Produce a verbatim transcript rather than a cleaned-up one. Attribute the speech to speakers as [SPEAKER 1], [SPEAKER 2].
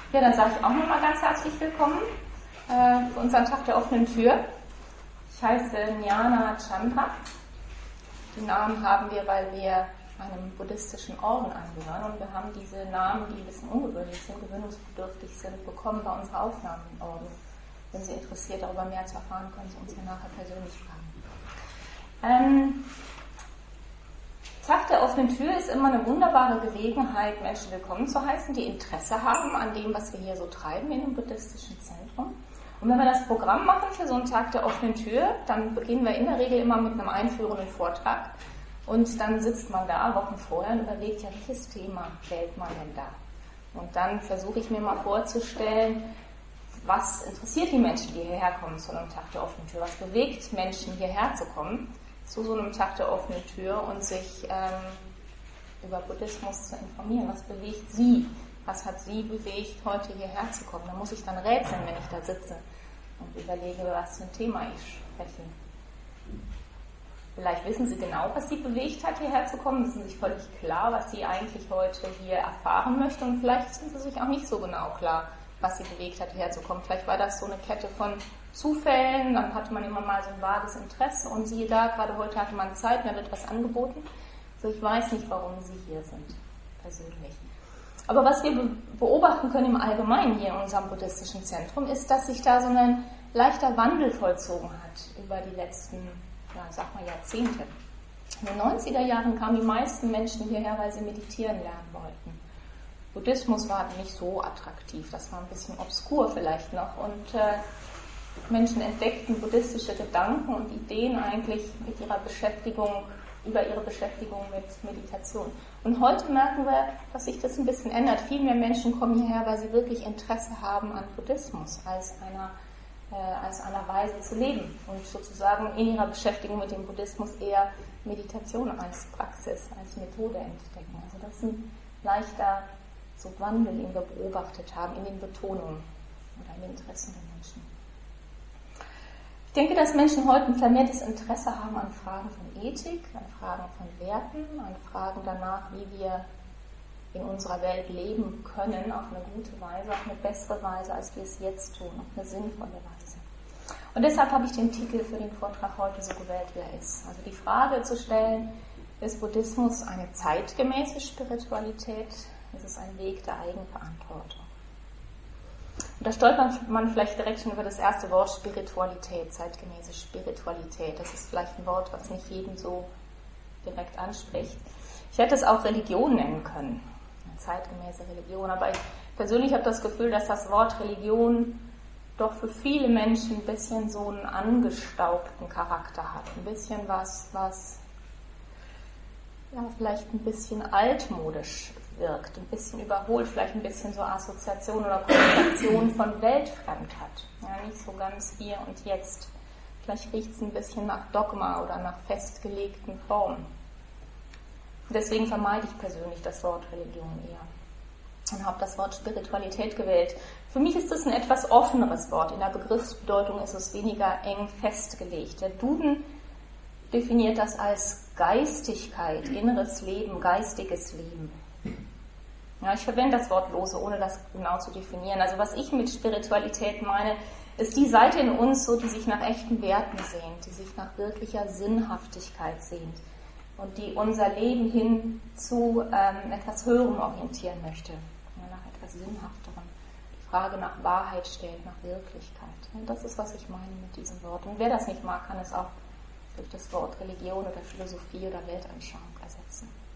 [SPEAKER 1] Ja, dann sage ich auch nochmal ganz herzlich willkommen äh, zu unserem Tag der offenen Tür. Ich heiße Jnana Chandra. Den Namen haben wir, weil wir einem buddhistischen Orden angehören, und wir haben diese Namen, die ein bisschen ungewöhnlich sind, gewöhnungsbedürftig sind, bekommen bei unserer Aufnahme im Orden. Wenn Sie interessiert darüber mehr zu erfahren, können Sie uns ja nachher persönlich fragen. Ähm, Tag der offenen Tür ist immer eine wunderbare Gelegenheit, Menschen willkommen zu heißen, die Interesse haben an dem, was wir hier so treiben in dem buddhistischen Zentrum. Und wenn wir das Programm machen für so einen Tag der offenen Tür, dann beginnen wir in der Regel immer mit einem einführenden Vortrag. Und dann sitzt man da Wochen vorher und überlegt, ja, welches Thema wählt man denn da? Und dann versuche ich mir mal vorzustellen, was interessiert die Menschen, die hierher kommen zu einem Tag der offenen Tür? Was bewegt Menschen, hierher zu kommen zu so einem Tag der offenen Tür und sich ähm, über Buddhismus zu informieren? Was bewegt sie? Was hat sie bewegt, heute hierher zu kommen? Da muss ich dann rätseln, wenn ich da sitze und überlege, was für ein Thema ich spreche. Vielleicht wissen Sie genau, was Sie bewegt hat, hierher zu kommen. Es ist sich völlig klar, was Sie eigentlich heute hier erfahren möchten. Und vielleicht sind Sie sich auch nicht so genau klar, was Sie bewegt hat, hierher zu kommen. Vielleicht war das so eine Kette von Zufällen. Dann hatte man immer mal so ein vages Interesse. Und siehe da, gerade heute hatte man Zeit, mir wird was angeboten. Also ich weiß nicht, warum Sie hier sind, persönlich. Aber was wir beobachten können im Allgemeinen hier in unserem buddhistischen Zentrum, ist, dass sich da so ein leichter Wandel vollzogen hat über die letzten, ja, sag mal, Jahrzehnte. In den neunziger Jahren kamen die meisten Menschen hierher, weil sie meditieren lernen wollten. Buddhismus war nicht so attraktiv, das war ein bisschen obskur vielleicht noch. Und äh, Menschen entdeckten buddhistische Gedanken und Ideen eigentlich mit ihrer Beschäftigung, über ihre Beschäftigung mit Meditation. Und heute merken wir, dass sich das ein bisschen ändert. Viel mehr Menschen kommen hierher, weil sie wirklich Interesse haben an Buddhismus als einer, äh, als einer Weise zu leben und sozusagen in ihrer Beschäftigung mit dem Buddhismus eher Meditation als Praxis, als Methode entdecken. Also das ist ein leichter so Wandel, den wir beobachtet haben in den Betonungen oder in den Interessen der Menschen. Ich denke, dass Menschen heute ein vermehrtes Interesse haben an Fragen von Ethik, an Fragen von Werten, an Fragen danach, wie wir in unserer Welt leben können, auf eine gute Weise, auf eine bessere Weise, als wir es jetzt tun, auf eine sinnvolle Weise. Und deshalb habe ich den Titel für den Vortrag heute so gewählt, wie er ist. Also die Frage zu stellen, ist Buddhismus eine zeitgemäße Spiritualität? Ist es ein Weg der Eigenverantwortung? Und da stolpert man vielleicht direkt schon über das erste Wort Spiritualität, zeitgemäße Spiritualität. Das ist vielleicht ein Wort, was nicht jeden so direkt anspricht. Ich hätte es auch Religion nennen können, eine zeitgemäße Religion. Aber ich persönlich habe das Gefühl, dass das Wort Religion doch für viele Menschen ein bisschen so einen angestaubten Charakter hat. Ein bisschen was, was ja, vielleicht ein bisschen altmodisch wirkt, ein bisschen überholt, vielleicht ein bisschen so Assoziation oder Konnotation von weltfremd hat. Ja, nicht so ganz hier und jetzt. Vielleicht riecht es ein bisschen nach Dogma oder nach festgelegten Formen. Deswegen vermeide ich persönlich das Wort Religion eher und habe das Wort Spiritualität gewählt. Für mich ist es ein etwas offeneres Wort. In der Begriffsbedeutung ist es weniger eng festgelegt. Der Duden definiert das als Geistigkeit, inneres Leben, geistiges Leben. Ja, ich verwende das Wort lose, ohne das genau zu definieren. Also was ich mit Spiritualität meine, ist die Seite in uns, so, die sich nach echten Werten sehnt, die sich nach wirklicher Sinnhaftigkeit sehnt und die unser Leben hin zu ähm, etwas Höherem orientieren möchte, ja, nach etwas Sinnhafterem. Die Frage nach Wahrheit stellt, nach Wirklichkeit. Und das ist, was ich meine mit diesem Wort. Und wer das nicht mag, kann es auch durch das Wort Religion oder Philosophie oder Weltanschauung ersetzen.